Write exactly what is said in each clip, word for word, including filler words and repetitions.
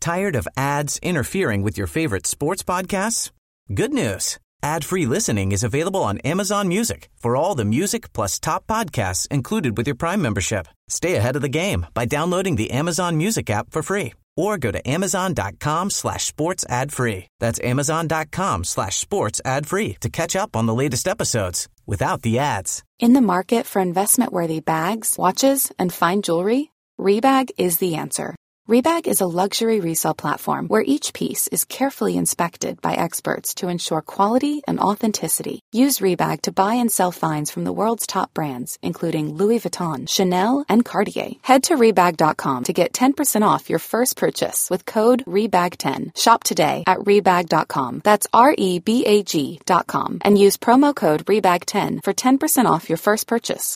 Tired of ads interfering with your favorite sports podcasts? Good news. Ad-free listening is available on Amazon Music for all the music plus top podcasts included with your Prime membership. Stay ahead of the game by downloading the Amazon Music app for free or go to amazon.com slash sports ad free. That's amazon.com slash sports ad free to catch up on the latest episodes without the ads. In the market for investment-worthy bags, watches, and fine jewelry, Rebag is the answer. Rebag is a luxury resale platform where each piece is carefully inspected by experts to ensure quality and authenticity. Use Rebag to buy and sell finds from the world's top brands, including Louis Vuitton, Chanel, and Cartier. Head to Rebag dot com to get ten percent off your first purchase with code Rebag ten. Shop today at Rebag dot com. That's R E B A G dot com. And use promo code Rebag ten for ten percent off your first purchase.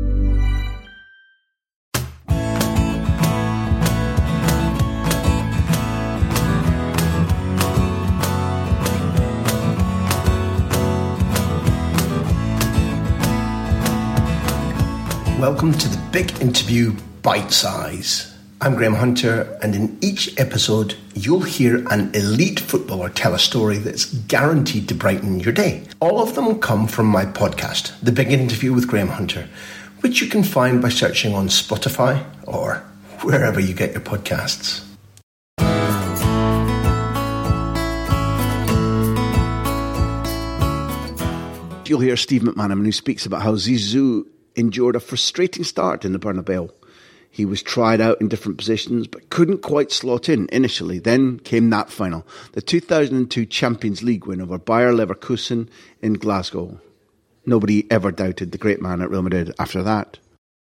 Welcome to the Big Interview Bite Size. I'm Graham Hunter, and in each episode, you'll hear an elite footballer tell a story that's guaranteed to brighten your day. All of them come from my podcast, The Big Interview with Graham Hunter, which you can find by searching on Spotify or wherever you get your podcasts. You'll hear Steve McManaman, who speaks about how Zizou endured a frustrating start in the Bernabeu. He was tried out in different positions, but couldn't quite slot in initially. Then came that final, the two thousand two Champions League win over Bayer Leverkusen in Glasgow. Nobody ever doubted the great man at Real Madrid after that.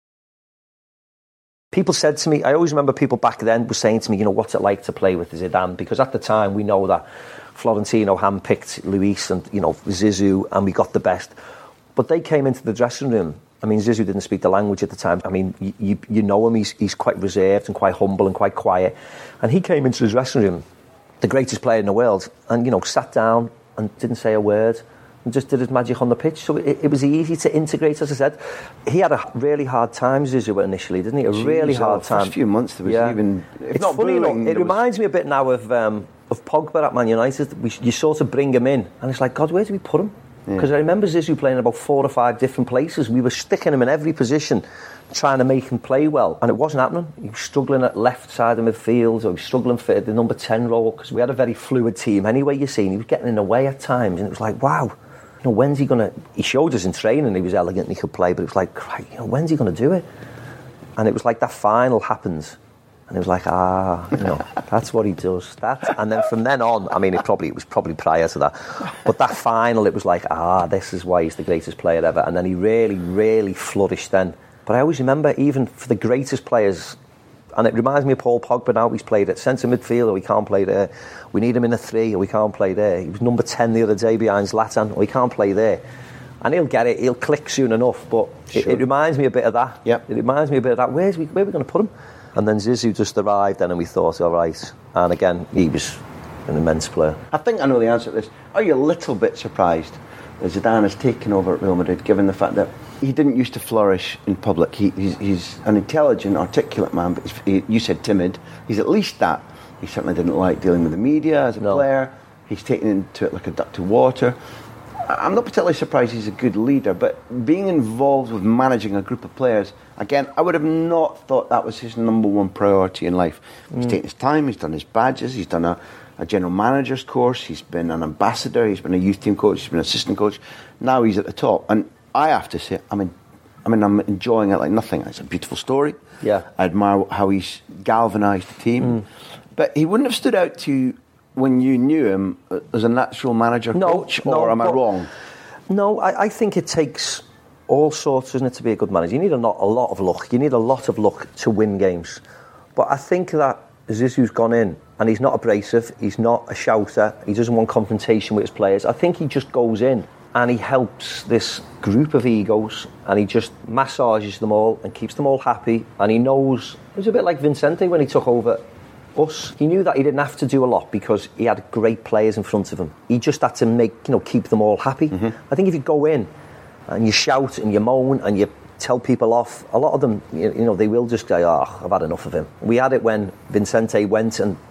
People said to me, I always remember people back then were saying to me, you know, what's it like to play with Zidane? Because at the time we know that Florentino handpicked Luis and, you know, Zizou, and we got the best. But they came into the dressing room. I mean, Zizou didn't speak the language at the time. I mean, you, you, you know him, he's, he's quite reserved and quite humble and quite quiet. And he came into the dressing room, the greatest player in the world, and, you know, sat down and didn't say a word and just did his magic on the pitch. So it, it was easy to integrate, as I said. He had a really hard time, Zizou, initially, didn't he? A Jeez, really hard time. The first few months, there was yeah. even... If it's not funny, booing, look, it was... reminds me a bit now of um, of Pogba at Man United. We, you sort of bring him in, and it's like, God, where do we put him? Because yeah. I remember Zizou playing about four or five different places. We were sticking him in every position, trying to make him play well, and it wasn't happening. He was struggling at left side of midfield, or he was struggling for the number ten role, because we had a very fluid team anyway, you see, and he was getting in the way at times, and it was like, wow, you know, when's he going to... He showed us in training he was elegant and he could play, but it was like, you know, when's he going to do it? And it was like that final happens, and it was like, ah, you know, that's what he does. That, and then from then on, I mean, it probably it was probably prior to that, but that final, it was like, ah, this is why he's the greatest player ever. And then he really, really flourished then. But I always remember, even for the greatest players, and it reminds me of Paul Pogba now. He's played at centre midfield, or we can't play there. We need him in a three, or we can't play there. He was number ten the other day behind Zlatan, or we can't play there. And he'll get it, he'll click soon enough. But sure. it, it reminds me a bit of that. Yep. It reminds me a bit of that. Where's we, where are we going to put him? And then Zizou just arrived then, and we thought, all right. And again, he was an immense player. I think I know the answer to this. Are you a little bit surprised that Zidane has taken over at Real Madrid, given the fact that he didn't used to flourish in public? He, he's, he's an intelligent, articulate man, but he, you said timid. He's at least that. He certainly didn't like dealing with the media as a no. player. He's taken into it like a duck to water. I'm not particularly surprised he's a good leader, but being involved with managing a group of players, again, I would have not thought that was his number one priority in life. He's mm. taken his time, he's done his badges, he's done a, a general manager's course, he's been an ambassador, he's been a youth team coach, he's been an assistant coach. Now he's at the top. And I have to say, I mean, I mean, I'm enjoying it like nothing. It's a beautiful story. Yeah. I admire how he's galvanised the team. Mm. But he wouldn't have stood out to you when you knew him as a natural manager no, coach, or no, am I but, wrong? No, I, I think it takes all sorts, isn't it, to be a good manager. You need a lot, a lot of luck. You need a lot of luck to win games. But I think that Zizou's gone in, and he's not abrasive, he's not a shouter, he doesn't want confrontation with his players. I think he just goes in and he helps this group of egos, and he just massages them all and keeps them all happy. And he knows, it was a bit like Vicente when he took over us. He knew that he didn't have to do a lot because he had great players in front of him. He just had to make, you know, keep them all happy. Mm-hmm. I think if you go in and you shout and you moan and you tell people off, a lot of them, you know, they will just go, oh, I've had enough of him. We had it when Vicente went, and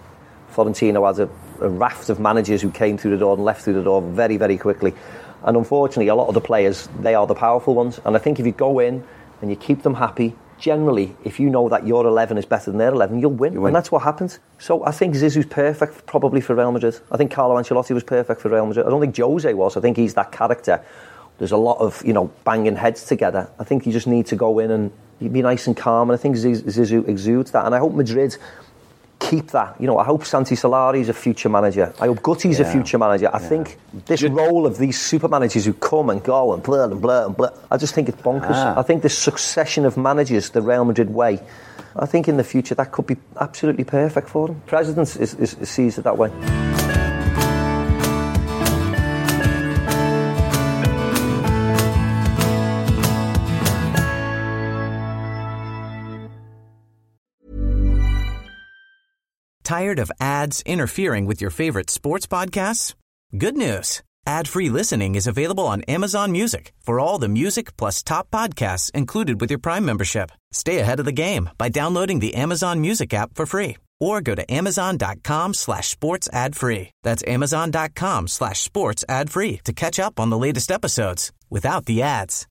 Florentino has a, a raft of managers who came through the door and left through the door very, very quickly. And unfortunately, a lot of the players, they are the powerful ones. And I think if you go in and you keep them happy, generally, if you know that your eleven is better than their eleven, you'll win. You win. And that's what happens. So I think Zizou's perfect, probably, for Real Madrid. I think Carlo Ancelotti was perfect for Real Madrid. I don't think Jose was. I think he's that character. There's a lot of, you know, banging heads together. I think you just need to go in and be nice and calm. And I think Zizou exudes that. And I hope Madrid keep that. You know, I hope Santi Solari's a future manager. I hope Gutti's yeah. a future manager. I yeah. think this Just, role of these super managers who come and go and blur and blur and blur, I just think it's bonkers. Ah. I think this succession of managers, the Real Madrid way, I think in the future that could be absolutely perfect for them. President is, is, is sees it that way. Tired of ads interfering with your favorite sports podcasts? Good news. Ad-free listening is available on Amazon Music for all the music plus top podcasts included with your Prime membership. Stay ahead of the game by downloading the Amazon Music app for free or go to amazon.com slash sports ad free. That's amazon.com slash sports ad free to catch up on the latest episodes without the ads.